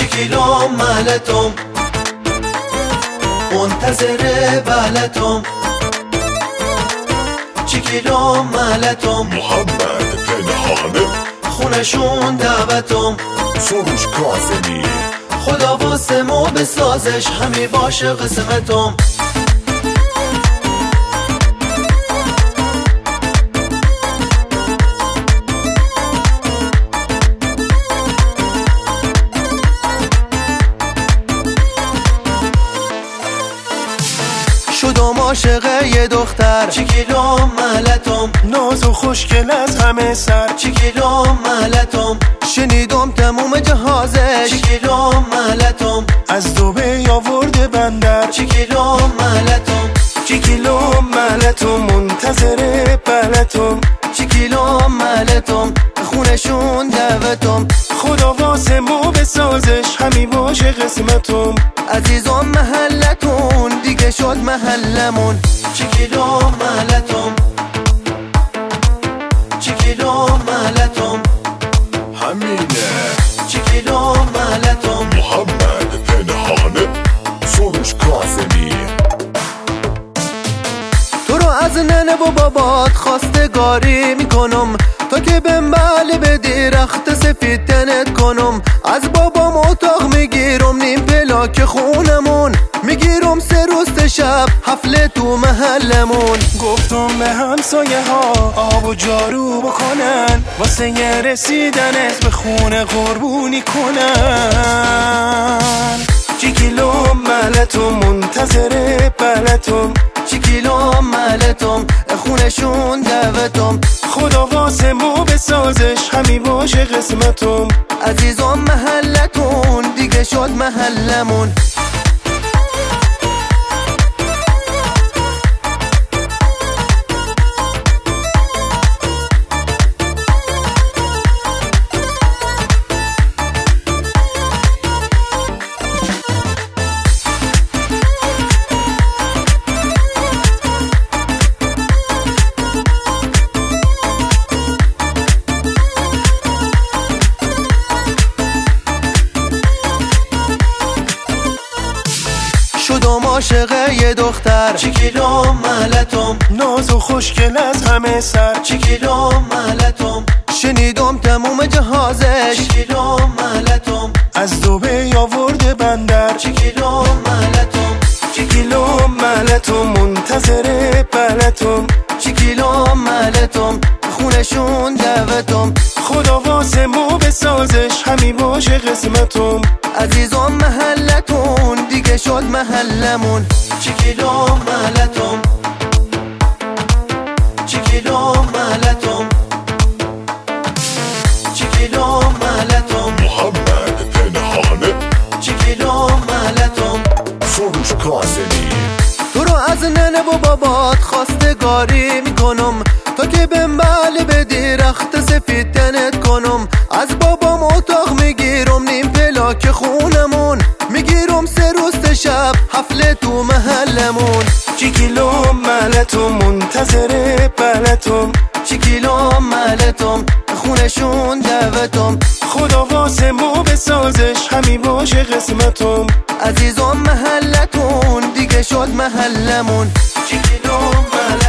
چیکیلوم ملتم منتظر بلتم چیکیلوم ملتم محمد پنهانه خونشون دعوتم سروش کاظمی خدا واسه ما بسازش همی باشه قسمتم شدم عاشق یه دختر چیکیلوم ملتم ناز و خوشگل از همه سر چیکیلوم ملتم شنیدم تموم جهازش چیکیلوم ملتم از دبی آورده بندر چیکیلوم ملتم چیکیلوم ملتم منتظر بلتم چیکیلوم ملتم خونشون دعوتم خدا واسه ما بسازش همی باشه قسمتم عزیزم محلتون دیگه شد محلمون چیکیلوم ملتم چیکیلوم ملتم همینه چیکیلوم ملتم محمد پنهانه سروش کاظمی تو رو از ننه و بابات خواستگاری میکنم تا که بهم بله بدی رخت سفید تنت کنم از بابام اتاق میگیرم نیم پلاک خونمون میگیرم 3 روز شب حفله تو محلمون گفتم به همسایه ها آب و جارو بکنن واسه یه رسیدنت به خونه قربونی کنن چیکیلوم ملتم منتظر بلتم چیکیلوم ملتم خونشون دعوتم خدا واسه ما بسازش همی باشه قسمتم عزیزم محلتون دیگه شد محلمون شدم عاشق یه دختر چیکیلوم ملتم ناز و خوشگل از همه سر چیکیلوم ملتم شنیدم تموم جهازش چیکیلوم ملتم از دبی آورده بندر چیکیلوم ملتم چیکیلوم ملتم منتظر بلتم چیکیلوم ملتم خونشون دعوتم خدا واسه ما بسازش همی باشه قسمتم عزیزم محلتون دیگه شد محلمون چیکیلوم ملتم چیکیلوم ملتم چیکیلوم ملتم محمد پنهانه چیکیلوم ملتم سروش کاظمی تو رو از ننه و بابات خواستگاری میکنم تا که بهم بله بدی رخت سفید تنت کنم از بابام اتاق میگیرم نیم پلاک خونمون میگیرم 3 روز شب حفله تو محلمون چیکیلوم ملتم منتظر بلتم چیکیلوم ملتم خونشون دعوتم خدا واسه ما بسازش همی باشه قسمتم عزیزم محلتون دیگه شد محلمون چیکیلوم ملتم